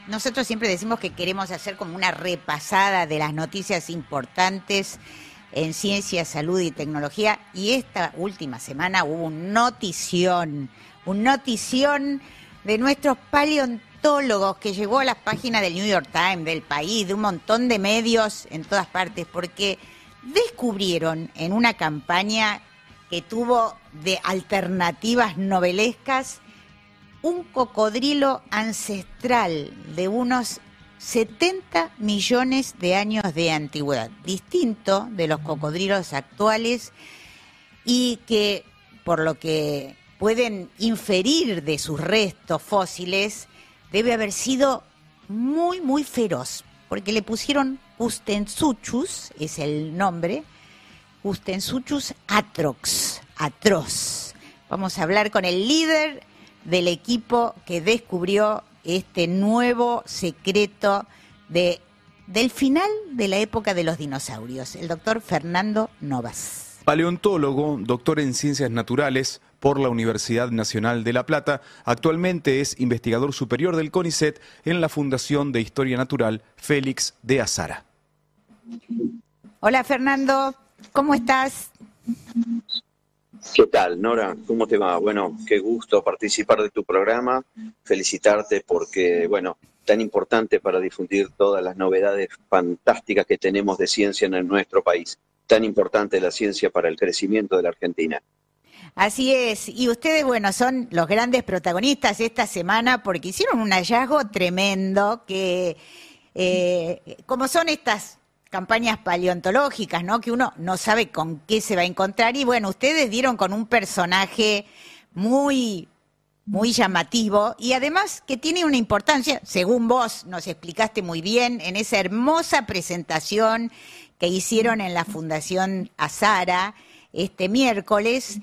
Nosotros siempre decimos que queremos hacer como una repasada de las noticias importantes en ciencia, salud y tecnología, y esta última semana hubo un notición de nuestros paleontólogos que llegó a las páginas del New York Times, del País, de un montón de medios en todas partes, porque descubrieron en una campaña que tuvo de alternativas novelescas un cocodrilo ancestral de unos 70 millones de años de antigüedad, distinto de los cocodrilos actuales, y que, por lo que pueden inferir de sus restos fósiles, debe haber sido muy, muy feroz, porque le pusieron Kustensuchus, es el nombre, Kustensuchus atrox, atroz. Vamos a hablar con el líder del equipo que descubrió este nuevo secreto del final de la época de los dinosaurios, el doctor Fernando Novas. Paleontólogo, doctor en Ciencias Naturales por la Universidad Nacional de La Plata, actualmente es investigador superior del CONICET en la Fundación de Historia Natural Félix de Azara. Hola Fernando, ¿cómo estás? ¿Qué tal, Nora? ¿Cómo te va? Bueno, qué gusto participar de tu programa, felicitarte porque, bueno, tan importante para difundir todas las novedades fantásticas que tenemos de ciencia en nuestro país, tan importante la ciencia para el crecimiento de la Argentina. Así es, y ustedes, bueno, son los grandes protagonistas esta semana porque hicieron un hallazgo tremendo que, como son estas campañas paleontológicas, ¿no? Que uno no sabe con qué se va a encontrar, y bueno, ustedes dieron con un personaje muy, muy llamativo, y además que tiene una importancia, según vos nos explicaste muy bien en esa hermosa presentación que hicieron en la Fundación Azara este miércoles.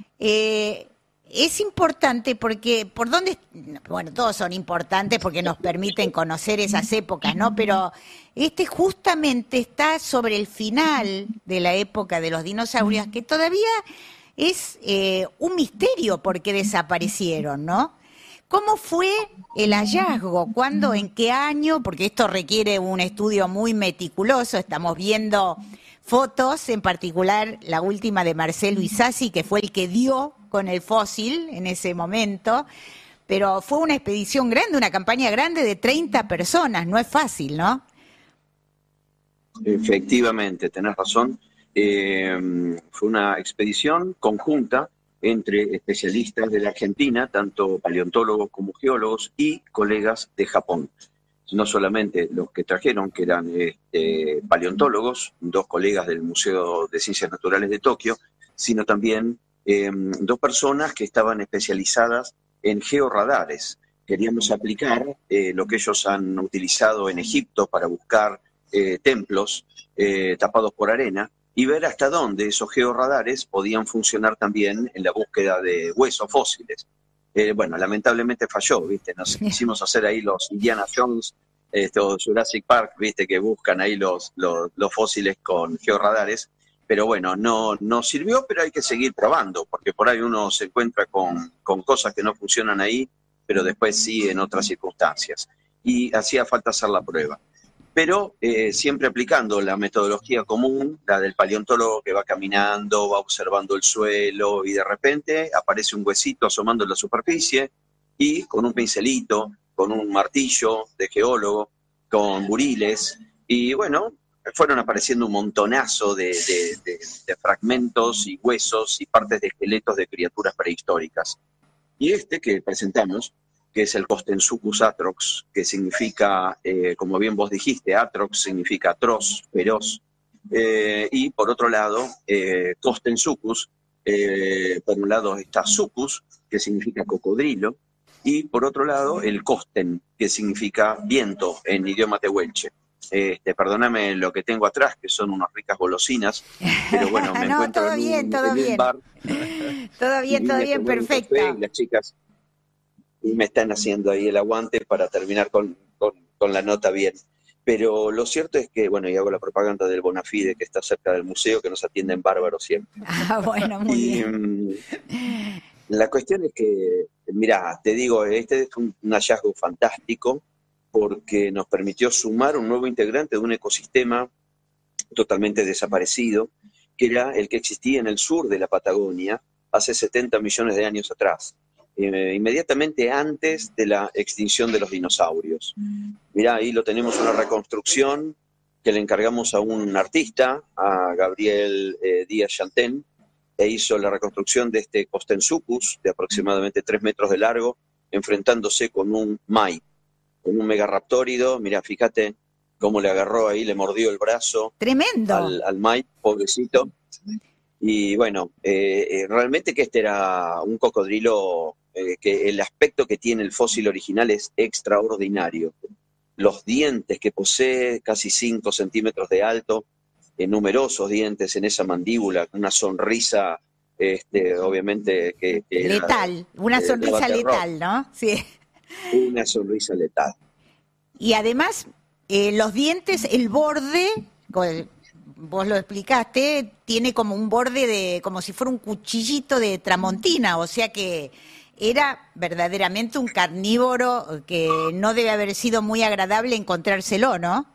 Es importante porque, ¿por dónde? Bueno, todos son importantes porque nos permiten conocer esas épocas, ¿no? Pero este justamente está sobre el final de la época de los dinosaurios, que todavía es un misterio por qué desaparecieron, ¿no? ¿Cómo fue el hallazgo? ¿Cuándo? ¿En qué año? Porque esto requiere un estudio muy meticuloso. Estamos viendo fotos, en particular la última de Marcelo Isasi, que fue el que dio con el fósil en ese momento, pero fue una expedición grande, una campaña grande de 30 personas, no es fácil, ¿no? Efectivamente, tenés razón. Fue una expedición conjunta entre especialistas de la Argentina, tanto paleontólogos como geólogos, y colegas de Japón. No solamente los que trajeron, que eran paleontólogos, 2 colegas del Museo de Ciencias Naturales de Tokio, sino también 2 personas que estaban especializadas en georradares. Queríamos aplicar lo que ellos han utilizado en Egipto para buscar templos tapados por arena y ver hasta dónde esos georradares podían funcionar también en la búsqueda de huesos fósiles. Bueno, lamentablemente falló, ¿viste? Nos quisimos hacer ahí los Indiana Jones o Jurassic Park, ¿viste? Que buscan ahí los fósiles con georradares. Pero bueno, no sirvió, pero hay que seguir probando, porque por ahí uno se encuentra con cosas que no funcionan ahí, pero después sí en otras circunstancias. Y hacía falta hacer la prueba. Pero siempre aplicando la metodología común, la del paleontólogo que va caminando, va observando el suelo y de repente aparece un huesito asomando en la superficie y con un pincelito, con un martillo de geólogo, con buriles y bueno, fueron apareciendo un montonazo de fragmentos y huesos y partes de esqueletos de criaturas prehistóricas. Y este que presentamos, que es el Kustensuchus atrox, que significa, como bien vos dijiste, atrox significa atroz, feroz, y por otro lado, Kustensuchus, por un lado está sucus, que significa cocodrilo, y por otro lado el Kosten, que significa viento en idioma tehuelche. Perdóname lo que tengo atrás, que son unas ricas golosinas, pero bueno, me encuentro todo en bien, todo un bien. bar. Todo bien, perfecto. Y las chicas me están haciendo ahí el aguante para terminar con la nota bien. Pero lo cierto es que, bueno, y hago la propaganda del Bonafide, que está cerca del museo, que nos atienden bárbaros siempre. Ah, bueno, muy bien. La cuestión es que, mirá, te digo, este es un hallazgo fantástico. porque nos permitió sumar un nuevo integrante de un ecosistema totalmente desaparecido, que era el que existía en el sur de la Patagonia hace 70 millones de años atrás, inmediatamente antes de la extinción de los dinosaurios. Mirá, ahí lo tenemos, una reconstrucción que le encargamos a un artista, a Gabriel Díaz Chantén, e hizo la reconstrucción de este Costensuchus, de aproximadamente 3 metros de largo, enfrentándose con un mai, con un megarraptórido. Mirá, fíjate cómo le agarró ahí, le mordió el brazo. Tremendo. Al mai, pobrecito. Y bueno, realmente que este era un cocodrilo, que el aspecto que tiene el fósil original es extraordinario. Los dientes que posee, casi 5 centímetros de alto, numerosos dientes en esa mandíbula, una sonrisa, obviamente que letal, una sonrisa letal, ¿no? Sí. Una sonrisa letal. Y además, los dientes, el borde, vos lo explicaste, tiene como un borde como si fuera un cuchillito de tramontina, o sea que era verdaderamente un carnívoro que no debe haber sido muy agradable encontrárselo, ¿no?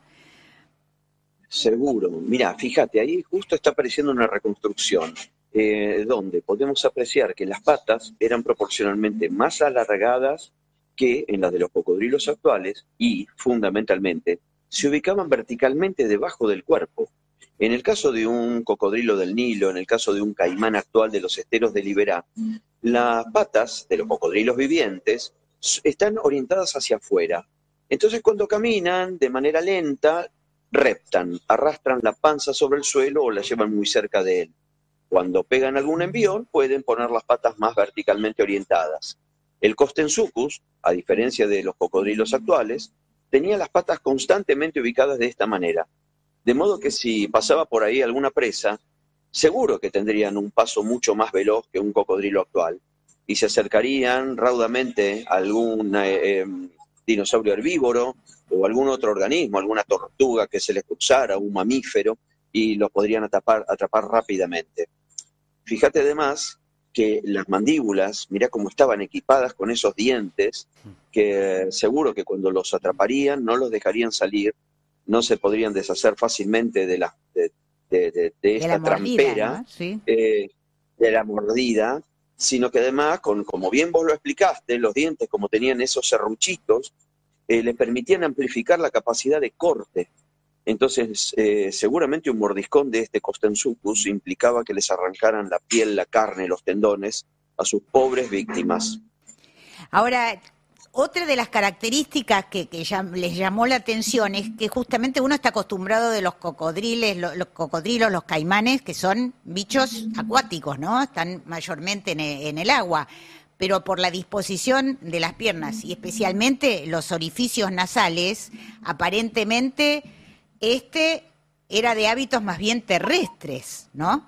Seguro. Mira, fíjate, ahí justo está apareciendo una reconstrucción, donde podemos apreciar que las patas eran proporcionalmente más alargadas que en las de los cocodrilos actuales y, fundamentalmente, se ubicaban verticalmente debajo del cuerpo. En el caso de un cocodrilo del Nilo, en el caso de un caimán actual de los esteros de Liberá, las patas de los cocodrilos vivientes están orientadas hacia afuera. Entonces, cuando caminan de manera lenta, reptan, arrastran la panza sobre el suelo o la llevan muy cerca de él. Cuando pegan algún envión, pueden poner las patas más verticalmente orientadas. El Costensuchus, a diferencia de los cocodrilos actuales, tenía las patas constantemente ubicadas de esta manera. De modo que si pasaba por ahí alguna presa, seguro que tendrían un paso mucho más veloz que un cocodrilo actual y se acercarían raudamente a algún dinosaurio herbívoro o algún otro organismo, alguna tortuga que se les cruzara, un mamífero, y los podrían atrapar rápidamente. Fíjate además que las mandíbulas, mirá cómo estaban equipadas con esos dientes, que seguro que cuando los atraparían no los dejarían salir, no se podrían deshacer fácilmente de esta mordida, trampera, ¿no? Sí. De la mordida, sino que además, como bien vos lo explicaste, los dientes, como tenían esos serruchitos, les permitían amplificar la capacidad de corte. Entonces, seguramente un mordiscón de este Costensuchus implicaba que les arrancaran la piel, la carne, los tendones a sus pobres víctimas. Ahora, otra de las características que les llamó la atención es que justamente uno está acostumbrado de los cocodrilos, los caimanes, que son bichos acuáticos, ¿no? Están mayormente en el agua, pero por la disposición de las piernas y especialmente los orificios nasales, aparentemente era de hábitos más bien terrestres, ¿no?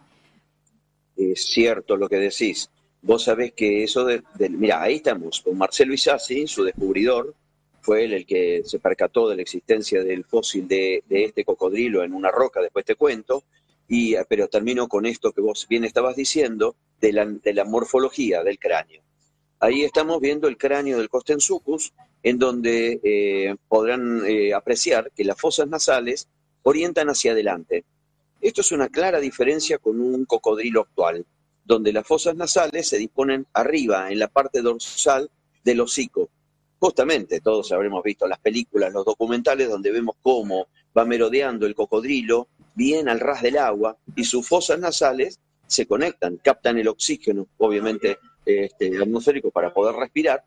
Es cierto lo que decís. Vos sabés que eso mirá, ahí estamos, con Marcelo Isasi, su descubridor, fue él el que se percató de la existencia del fósil de este cocodrilo en una roca, después te cuento, pero termino con esto que vos bien estabas diciendo, de la morfología del cráneo. Ahí estamos viendo el cráneo del Costensuchus, en donde podrán apreciar que las fosas nasales orientan hacia adelante. Esto es una clara diferencia con un cocodrilo actual, donde las fosas nasales se disponen arriba, en la parte dorsal del hocico. Justamente, todos habremos visto las películas, los documentales, donde vemos cómo va merodeando el cocodrilo bien al ras del agua y sus fosas nasales se conectan, captan el oxígeno, obviamente atmosférico, para poder respirar,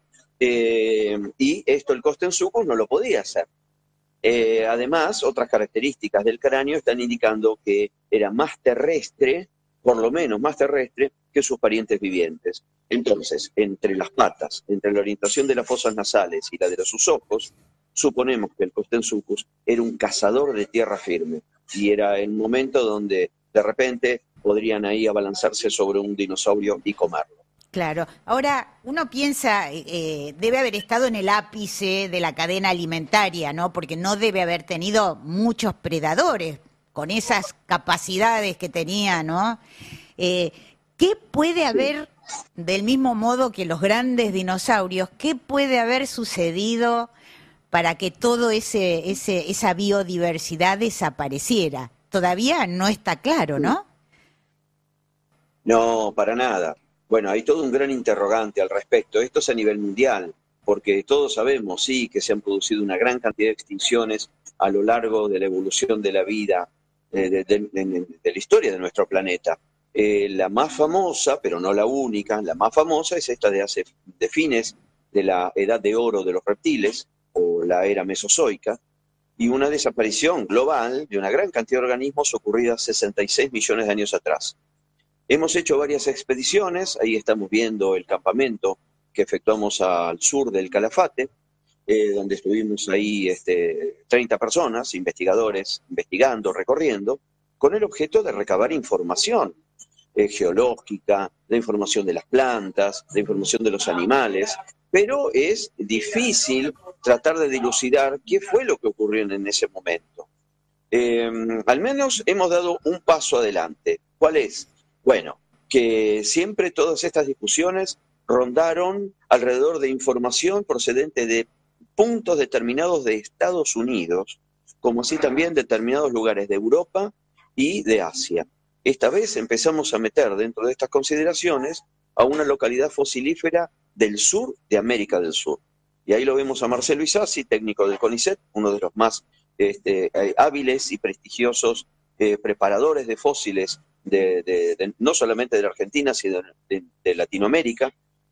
y esto el Costensuchus no lo podía hacer. Además, otras características del cráneo están indicando que era más terrestre, por lo menos más terrestre, que sus parientes vivientes. Entonces, entre las patas, entre la orientación de las fosas nasales y la de sus ojos, suponemos que el Costensuchus era un cazador de tierra firme, y era el momento donde de repente podrían ahí abalanzarse sobre un dinosaurio y comerlo. Claro. Ahora, uno piensa, debe haber estado en el ápice de la cadena alimentaria, ¿no? Porque no debe haber tenido muchos predadores con esas capacidades que tenía, ¿no? ¿Qué puede haber, del mismo modo que los grandes dinosaurios, qué puede haber sucedido para que todo esa biodiversidad desapareciera? Todavía no está claro, ¿no? No, para nada. Bueno, hay todo un gran interrogante al respecto. Esto es a nivel mundial, porque todos sabemos, sí, que se han producido una gran cantidad de extinciones a lo largo de la evolución de la vida, de la historia de nuestro planeta. La más famosa, pero no la única, la más famosa es esta de fines de la edad de oro de los reptiles, o la era mesozoica, y una desaparición global de una gran cantidad de organismos ocurrida 66 millones de años atrás. Hemos hecho varias expediciones, ahí estamos viendo el campamento que efectuamos al sur del Calafate, donde estuvimos ahí 30 personas, investigadores, investigando, recorriendo, con el objeto de recabar información geológica, de información de las plantas, de información de los animales, pero es difícil tratar de dilucidar qué fue lo que ocurrió en ese momento. Al menos hemos dado un paso adelante. ¿Cuál es? Bueno, que siempre todas estas discusiones rondaron alrededor de información procedente de puntos determinados de Estados Unidos, como así también determinados lugares de Europa y de Asia. Esta vez empezamos a meter dentro de estas consideraciones a una localidad fosilífera del sur de América del Sur. Y ahí lo vemos a Marcelo Isasi, técnico del CONICET, uno de los más hábiles y prestigiosos preparadores de fósiles no solamente de la Argentina, sino de Latinoamérica,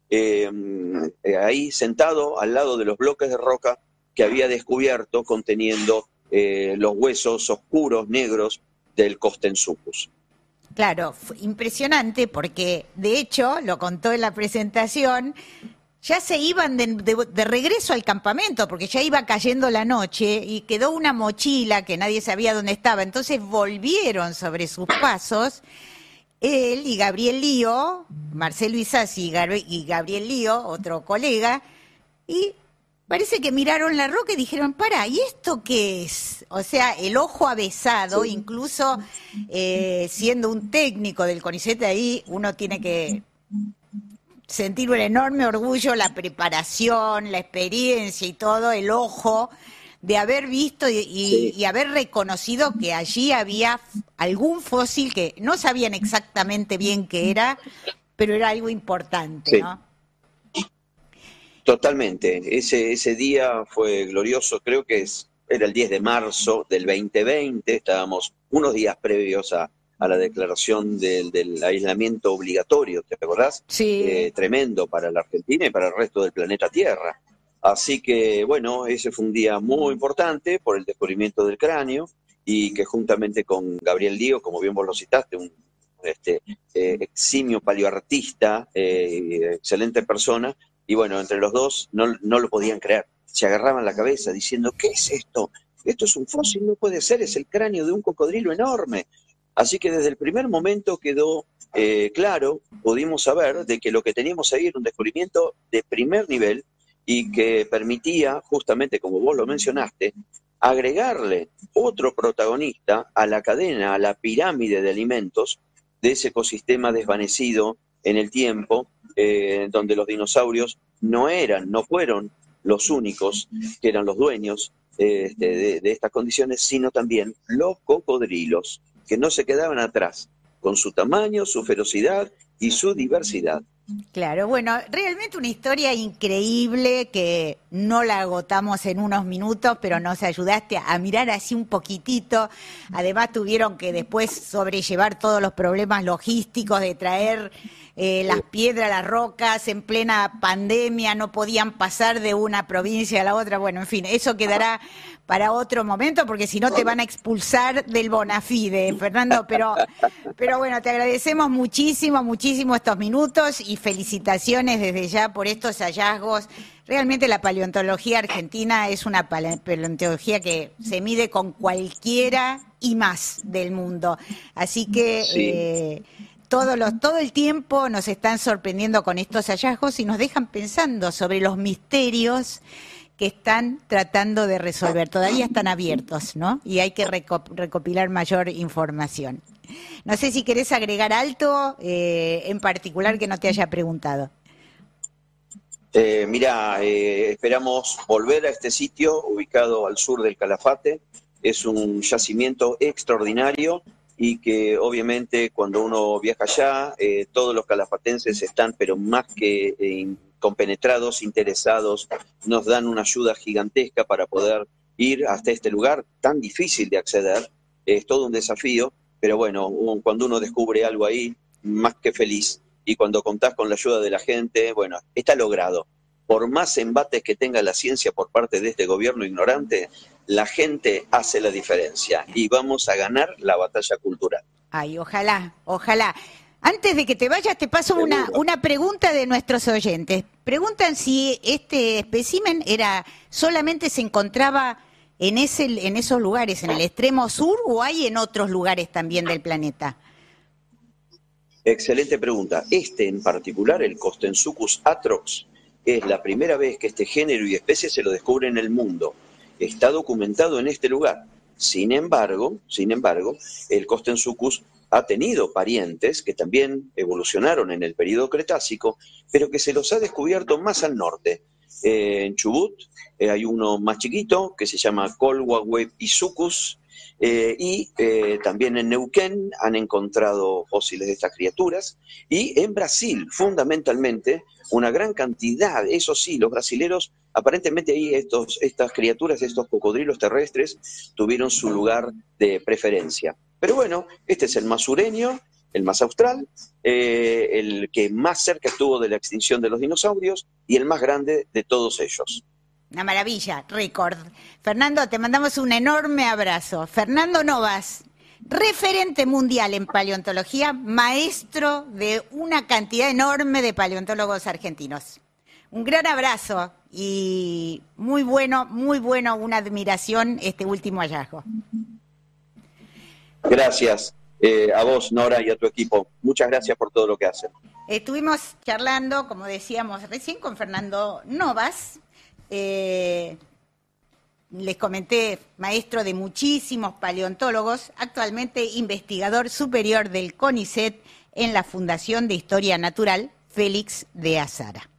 ahí sentado al lado de los bloques de roca que había descubierto conteniendo los huesos oscuros, negros del Costensuchus. Claro, impresionante porque de hecho, lo contó en la presentación, ya se iban de regreso al campamento porque ya iba cayendo la noche y quedó una mochila que nadie sabía dónde estaba. Entonces volvieron sobre sus pasos, él y Gabriel Lío, Marcelo Isasi y Gabriel Lío, otro colega, y parece que miraron la roca y dijeron, pará, ¿y esto qué es? O sea, el ojo avesado, sí. Incluso siendo un técnico del CONICET ahí, uno tiene que sentir un enorme orgullo, la preparación, la experiencia y todo, el ojo de haber visto y haber reconocido que allí había algún fósil que no sabían exactamente bien qué era, pero era algo importante, sí. ¿No? Totalmente. Ese día fue glorioso, creo que era el 10 de marzo del 2020, estábamos unos días previos a la declaración del aislamiento obligatorio, ¿te acordás? Sí. Tremendo para la Argentina y para el resto del planeta Tierra. Así que, bueno, ese fue un día muy importante por el descubrimiento del cráneo y que juntamente con Gabriel Lío, como bien vos lo citaste, un eximio paleoartista, excelente persona, y bueno, entre los dos no lo podían creer. Se agarraban la cabeza diciendo, ¿qué es esto? Esto es un fósil, no puede ser, es el cráneo de un cocodrilo enorme. Así que desde el primer momento quedó claro, pudimos saber de que lo que teníamos ahí era un descubrimiento de primer nivel y que permitía, justamente como vos lo mencionaste, agregarle otro protagonista a la cadena, a la pirámide de alimentos de ese ecosistema desvanecido en el tiempo, donde los dinosaurios no fueron los únicos que eran los dueños de estas condiciones, sino también los cocodrilos, que no se quedaban atrás, con su tamaño, su ferocidad y su diversidad. Claro, bueno, realmente una historia increíble que no la agotamos en unos minutos, pero nos ayudaste a mirar así un poquitito. Además tuvieron que después sobrellevar todos los problemas logísticos de traer las piedras, las rocas, en plena pandemia, no podían pasar de una provincia a la otra. Bueno, en fin, eso quedará para otro momento, porque si no te van a expulsar del Bonafide, Fernando. Pero bueno, te agradecemos muchísimo, muchísimo estos minutos y felicitaciones desde ya por estos hallazgos. Realmente la paleontología argentina es una paleontología que se mide con cualquiera y más del mundo. Así que sí. Todo el tiempo nos están sorprendiendo con estos hallazgos y nos dejan pensando sobre los misterios que están tratando de resolver. Todavía están abiertos, ¿no? Y hay que recopilar mayor información. No sé si querés agregar algo en particular que no te haya preguntado. Mira, esperamos volver a este sitio ubicado al sur del Calafate. Es un yacimiento extraordinario y que obviamente cuando uno viaja allá, todos los calafatenses están pero más que compenetrados, interesados, nos dan una ayuda gigantesca para poder ir hasta este lugar tan difícil de acceder. Es todo un desafío, pero bueno, cuando uno descubre algo ahí, más que feliz. Y cuando contás con la ayuda de la gente, bueno, está logrado. Por más embates que tenga la ciencia por parte de este gobierno ignorante, la gente hace la diferencia y vamos a ganar la batalla cultural. Ay, ojalá, ojalá. Antes de que te vayas, te paso una pregunta de nuestros oyentes. Preguntan si este espécimen solamente se encontraba en esos lugares, en el extremo sur, o hay en otros lugares también del planeta. Excelente pregunta. Este en particular, el Costensuchus atrox, es la primera vez que este género y especie se lo descubre en el mundo. Está documentado en este lugar. Sin embargo, el Costensuchus ha tenido parientes que también evolucionaron en el período Cretácico, pero que se los ha descubierto más al norte. En Chubut hay uno más chiquito que se llama Colhuahuepisucus, y también en Neuquén han encontrado fósiles de estas criaturas, y en Brasil, fundamentalmente, una gran cantidad. Eso sí, los brasileros, aparentemente ahí estas criaturas, estos cocodrilos terrestres, tuvieron su lugar de preferencia. Pero bueno, este es el más sureño, el más austral, el que más cerca estuvo de la extinción de los dinosaurios y el más grande de todos ellos. Una maravilla, récord. Fernando, te mandamos un enorme abrazo. Fernando Novas, referente mundial en paleontología, maestro de una cantidad enorme de paleontólogos argentinos. Un gran abrazo y muy bueno, una admiración este último hallazgo. Gracias a vos, Nora, y a tu equipo. Muchas gracias por todo lo que hacen. Estuvimos charlando, como decíamos recién, con Fernando Novas. Les comenté, maestro de muchísimos paleontólogos, actualmente investigador superior del CONICET en la Fundación de Historia Natural Félix de Azara.